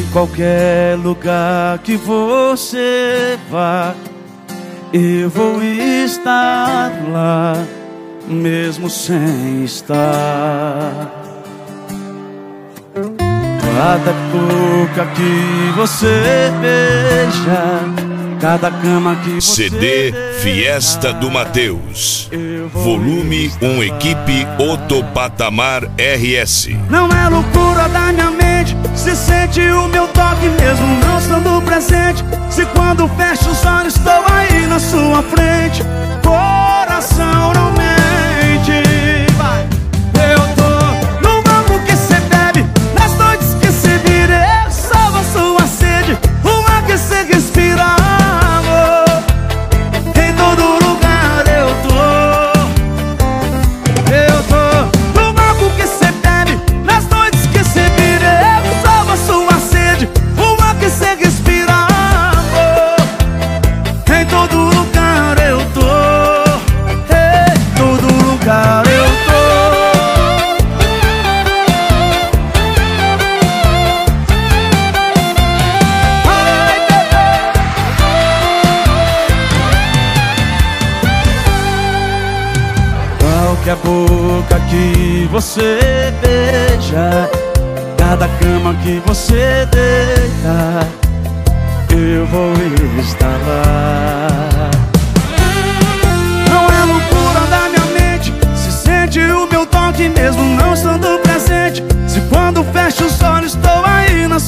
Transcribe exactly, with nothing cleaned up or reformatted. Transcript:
qualquer lugar que você vá, eu vou estar lá, mesmo sem estar. Cada boca que você beija, cada cama que você C D Fiesta do Mateus, volume um, equipe Outro Patamar R S. Não é loucura da minha mente, se sente o meu toque mesmo não estando presente. Se quando fecho os olhos estou aí na sua frente, coração não mente. Vai. Eu tô no banco que cê bebe, nas noites que cê vira, eu salvo a sua sede, o ar que cê respira, amor. Em todo lugar eu tô. Eu tô no banco que cê bebe, nas noites que cê vira, eu salvo a sua sede, o ar que cê respira, amor. Em todo lugar eu tô. Em todo lugar eu tô. Ai, bebê. Qualquer boca que você beija, cada cama que você deita, eu vou estar lá. Não é loucura da minha mente, se sente o meu toque mesmo não estando presente. Se quando fecho os olhos estou aí na